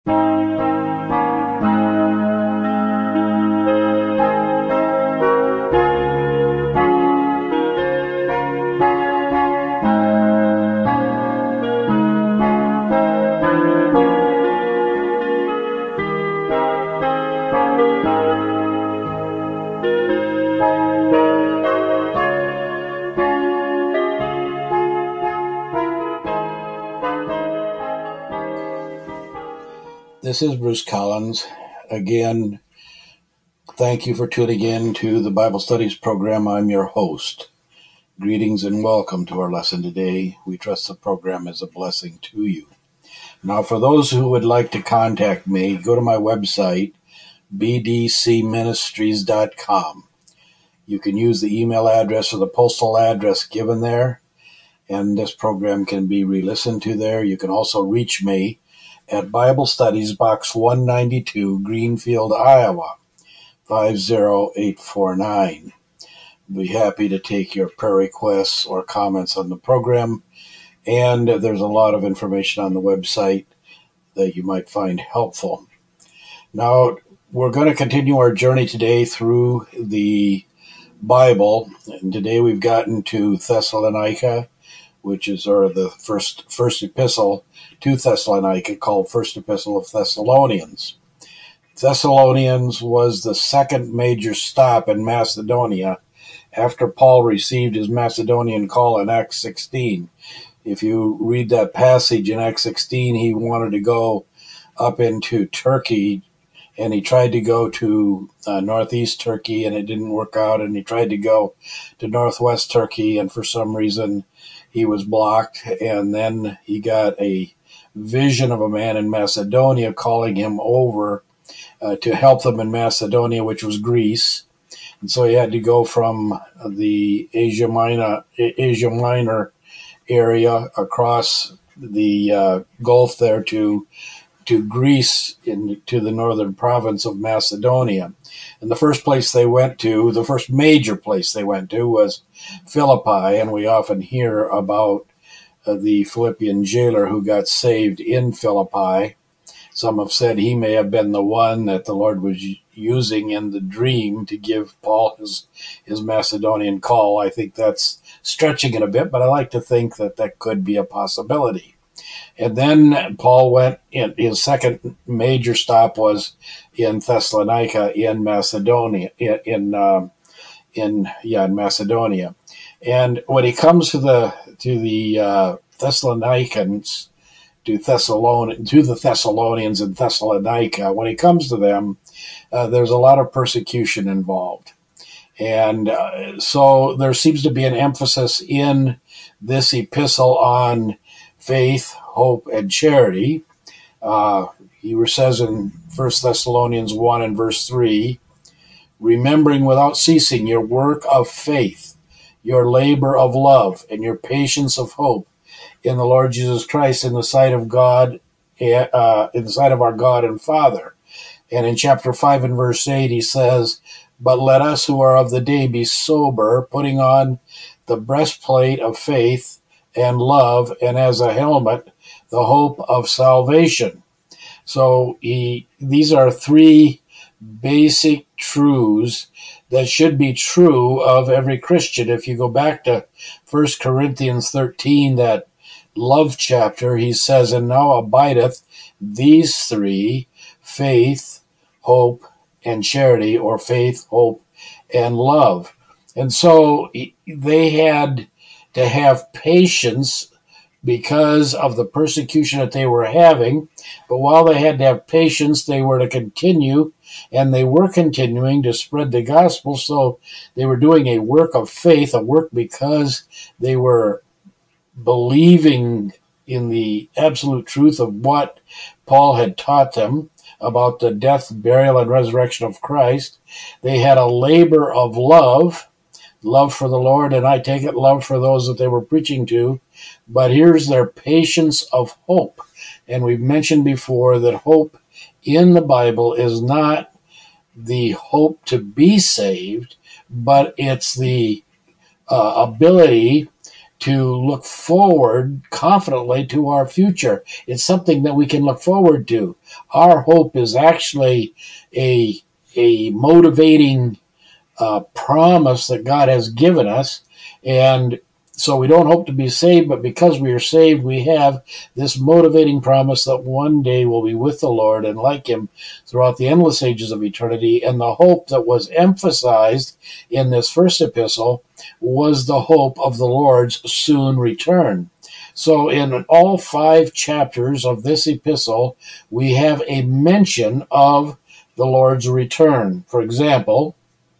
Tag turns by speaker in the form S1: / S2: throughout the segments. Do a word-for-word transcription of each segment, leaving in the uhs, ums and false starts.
S1: This is Bruce Collins. Again, thank you for tuning in to the Bible Studies program. I'm your host. Greetings and welcome to our lesson today. We trust the program is a blessing to you. Now, for those who would like to contact me, go to my website, b d c ministries dot com. You can use the email address or the postal address given there, and this program can be re-listened to there. You can also reach me at Bible Studies, Box one ninety-two, Greenfield, Iowa, five zero eight four nine. I'll be happy to take your prayer requests or comments on the program, and there's a lot of information on the website that you might find helpful. Now, we're going to continue our journey today through the Bible, and today we've gotten to Thessalonica, which is or the first first epistle to Thessalonica, called First Epistle of Thessalonians. Thessalonians was the second major stop in Macedonia after Paul received his Macedonian call in Acts sixteen. If you read that passage in Acts sixteen, he wanted to go up into Turkey, and he tried to go to uh, northeast Turkey, and it didn't work out, and he tried to go to northwest Turkey, and for some reason he was blocked, and then he got a vision of a man in Macedonia calling him over uh, to help them in Macedonia, which was Greece. And so he had to go from the Asia Minor, Asia Minor area across the uh, Gulf there to to Greece, in, to the northern province of Macedonia. And the first place they went to, the first major place they went to was Philippi, and we often hear about uh, the Philippian jailer who got saved in Philippi. Some have said he may have been the one that the Lord was using in the dream to give Paul his, his Macedonian call. I think that's stretching it a bit, but I like to think that that could be a possibility. And then Paul went, in, his second major stop was in Thessalonica in Macedonia, in, in, uh, in yeah, in Macedonia. And when he comes to the, to the uh, Thessalonians, to Thessalon, to the Thessalonians in Thessalonica, when he comes to them, uh, there's a lot of persecution involved. And uh, so there seems to be an emphasis in this epistle on faith, hope, and charity. Uh, he says in First Thessalonians one and verse three, remembering without ceasing your work of faith, your labor of love, and your patience of hope in the Lord Jesus Christ in the sight of God, uh, in the sight of our God and Father. And in chapter five and verse eight, he says, but let us who are of the day be sober, putting on the breastplate of faith and love, and as a helmet, the hope of salvation. So he, these are three basic truths that should be true of every Christian. If you go back to First Corinthians thirteen, that love chapter, he says, and now abideth these three, faith, hope, and charity, or faith, hope, and love. And so they had to have patience because of the persecution that they were having. But while they had to have patience, they were to continue, and they were continuing to spread the gospel. So they were doing a work of faith, a work because they were believing in the absolute truth of what Paul had taught them about the death, burial, and resurrection of Christ. They had a labor of love, love for the Lord, and I take it love for those that they were preaching to. But here's their patience of hope. And we've mentioned before that hope in the Bible is not the hope to be saved, but it's the uh, ability to look forward confidently to our future. It's something that we can look forward to. Our hope is actually a, a motivating uh, promise that God has given us. And so we don't hope to be saved, but because we are saved, we have this motivating promise that one day we'll be with the Lord and like him throughout the endless ages of eternity. And the hope that was emphasized in this first epistle was the hope of the Lord's soon return. So in all five chapters of this epistle, we have a mention of the Lord's return. For example,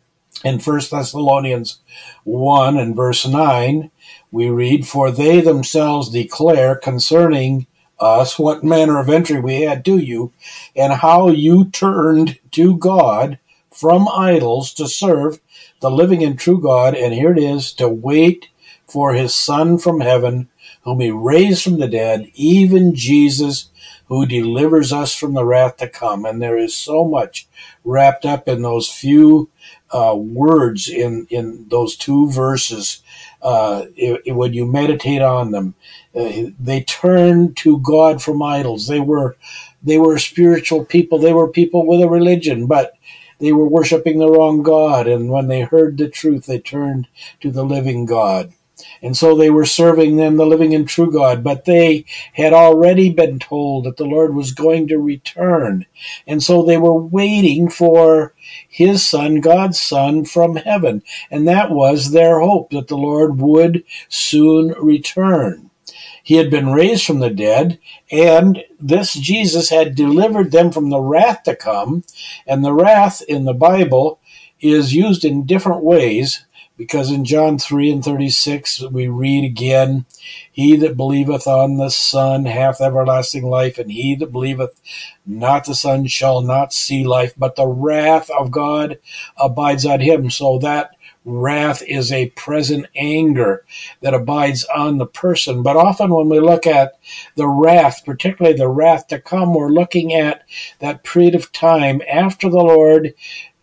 S1: in First Thessalonians one and verse nine, we read, "For they themselves declare concerning us what manner of entry we had to you, and how you turned to God from idols to serve the living and true God," and here it is, "to wait for his Son from heaven, whom he raised from the dead, even Jesus, who delivers us from the wrath to come." And there is so much wrapped up in those few uh, words in, in those two verses. Uh, it, it, when you meditate on them, uh, they turned to God from idols. They were, they were spiritual people. They were people with a religion, but they were worshiping the wrong God. And when they heard the truth, they turned to the living God. And so they were serving them, the living and true God, but they had already been told that the Lord was going to return. And so they were waiting for his Son, God's Son, from heaven. And that was their hope, that the Lord would soon return. He had been raised from the dead, and this Jesus had delivered them from the wrath to come. And the wrath in the Bible is used in different ways, because in John three and thirty-six, we read again, "He that believeth on the Son hath everlasting life, and he that believeth not the Son shall not see life, but the wrath of God abides on him." So that wrath is a present anger that abides on the person. But often when we look at the wrath, particularly the wrath to come, we're looking at that period of time after the Lord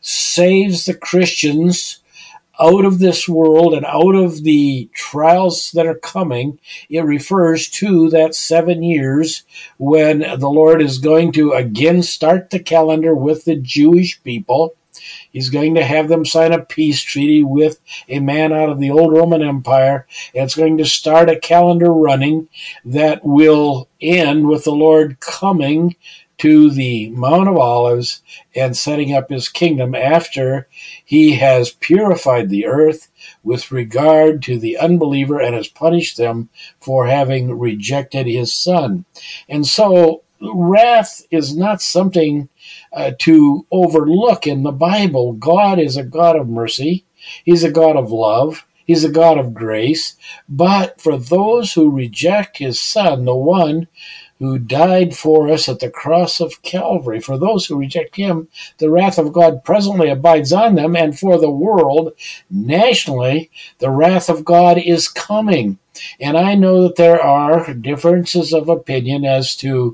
S1: saves the Christians out of this world and out of the trials that are coming. It refers to that seven years when the Lord is going to again start the calendar with the Jewish people. He's going to have them sign a peace treaty with a man out of the old Roman Empire. And it's going to start a calendar running that will end with the Lord coming to the Mount of Olives and setting up his kingdom after he has purified the earth with regard to the unbeliever and has punished them for having rejected his Son. And so wrath is not something uh, to overlook in the Bible. God is a God of mercy. He's a God of love. He's a God of grace. But for those who reject his Son, the one who died for us at the cross of Calvary, for those who reject him, the wrath of God presently abides on them, and for the world, nationally, the wrath of God is coming. And I know that there are differences of opinion as to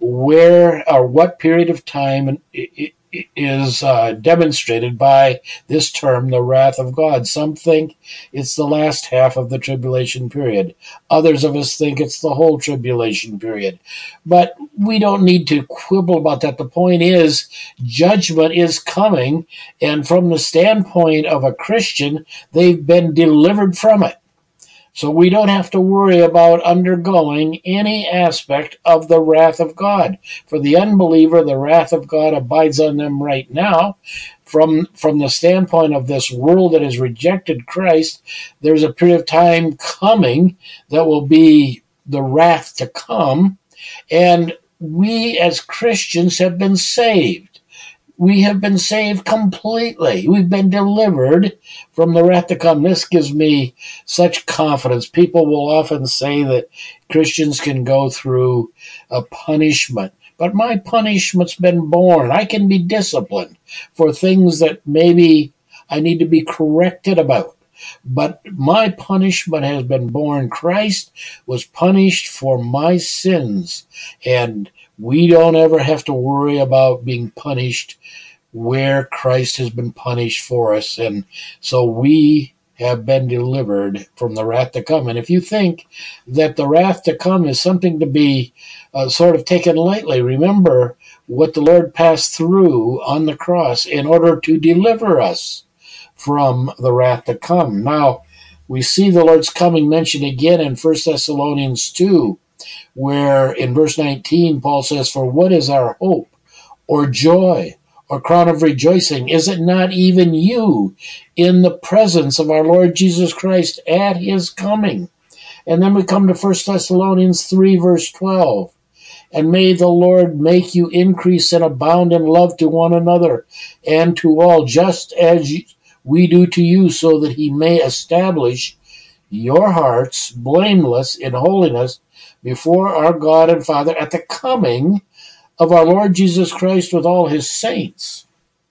S1: where or what period of time it, is uh, demonstrated by this term, the wrath of God. Some think it's the last half of the tribulation period. Others of us think it's the whole tribulation period. But we don't need to quibble about that. The point is, judgment is coming, and from the standpoint of a Christian, they've been delivered from it. So we don't have to worry about undergoing any aspect of the wrath of God. For the unbeliever, the wrath of God abides on them right now. From, from the standpoint of this world that has rejected Christ, there's a period of time coming that will be the wrath to come. And we as Christians have been saved. We have been saved completely. We've been delivered from the wrath to come. This gives me such confidence. People will often say that Christians can go through a punishment, but my punishment's been borne. I can be disciplined for things that maybe I need to be corrected about. But my punishment has been borne. Christ was punished for my sins, and we don't ever have to worry about being punished where Christ has been punished for us. And so we have been delivered from the wrath to come. And if you think that the wrath to come is something to be uh, sort of taken lightly, remember what the Lord passed through on the cross in order to deliver us from the wrath to come. Now, we see the Lord's coming mentioned again in First Thessalonians two, where in verse nineteen, Paul says, "For what is our hope, or joy, or crown of rejoicing? Is it not even you in the presence of our Lord Jesus Christ at his coming?" And then we come to First Thessalonians three, verse twelve. "And may the Lord make you increase and abound in love to one another and to all, just as we do to you, so that he may establish your hearts blameless in holiness before our God and Father at the coming of our Lord Jesus Christ with all his saints."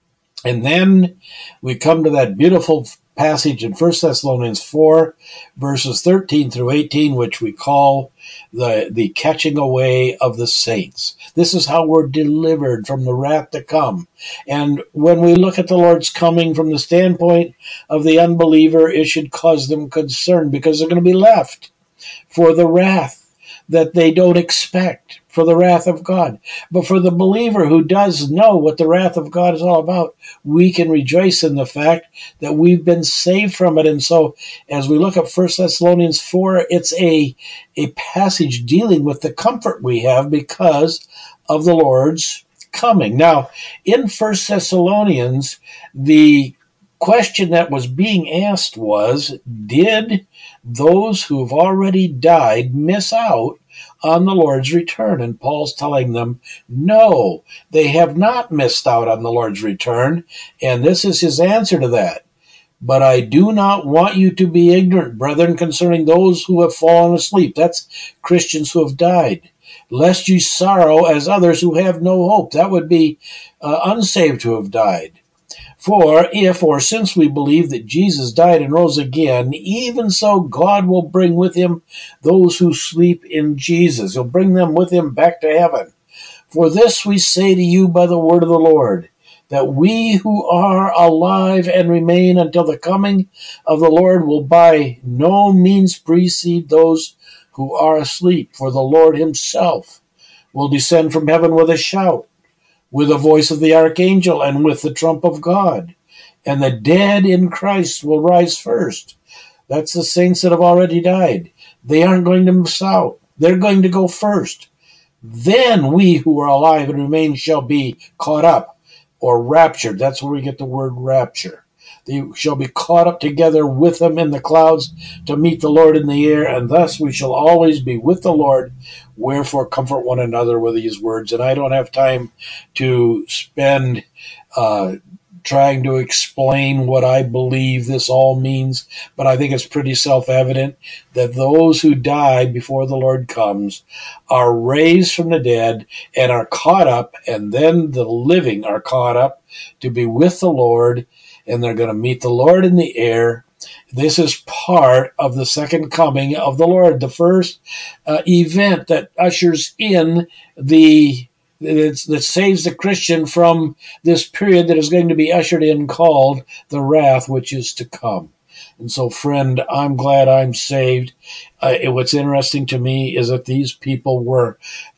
S1: And then we come to that beautiful passage in First Thessalonians four, verses thirteen through eighteen, which we call the, the catching away of the saints. This is how we're delivered from the wrath to come. And when we look at the Lord's coming from the standpoint of the unbeliever, it should cause them concern, because they're going to be left for the wrath that they don't expect, for the wrath of God. But for the believer who does know what the wrath of God is all about, we can rejoice in the fact that we've been saved from it. And so as we look at First Thessalonians four, it's a, a passage dealing with the comfort we have because of the Lord's coming. Now, in First Thessalonians, the question that was being asked was, did those who have already died miss out on the Lord's return? And Paul's telling them, no, they have not missed out on the Lord's return. And this is his answer to that. "But I do not want you to be ignorant, brethren, concerning those who have fallen asleep." That's Christians who have died. "Lest you sorrow as others who have no hope." That would be uh, unsaved who have died. "For if, or since we believe that Jesus died and rose again, even so God will bring with him those who sleep in Jesus." He'll bring them with him back to heaven. "For this we say to you by the word of the Lord, that we who are alive and remain until the coming of the Lord will by no means precede those who are asleep. For the Lord himself will descend from heaven with a shout, with the voice of the archangel, and with the trump of God. And the dead in Christ will rise first." That's the saints that have already died. They aren't going to miss out. They're going to go first. "Then we who are alive and remain shall be caught up," or raptured. That's where we get the word rapture. "They shall be caught up together with them in the clouds to meet the Lord in the air, and thus we shall always be with the Lord. Wherefore comfort one another with these words." And I don't have time to spend uh, trying to explain what I believe this all means, but I think it's pretty self-evident that those who die before the Lord comes are raised from the dead and are caught up, and then the living are caught up to be with the Lord, and they're going to meet the Lord in the air. This is part of the second coming of the Lord, the first uh, event that ushers in the that, that saves the Christian from this period that is going to be ushered in called the wrath, which is to come. And so, friend, I'm glad I'm saved. Uh, what's interesting to me is that these people were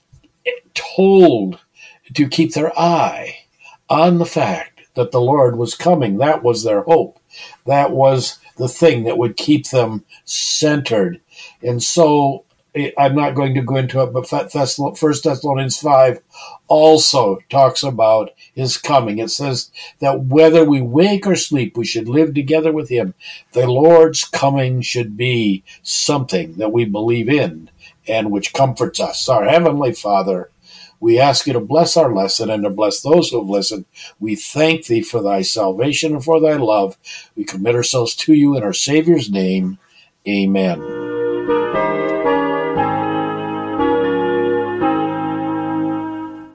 S1: told to keep their eye on the fact that the Lord was coming. That was their hope. That was the thing that would keep them centered. And so I'm not going to go into it, but First Thessalonians five also talks about his coming. It says that whether we wake or sleep, we should live together with him. The Lord's coming should be something that we believe in and which comforts us. Our Heavenly Father, we ask you to bless our lesson and to bless those who have listened. We thank thee for thy salvation and for thy love. We commit ourselves to you in our Savior's name. Amen.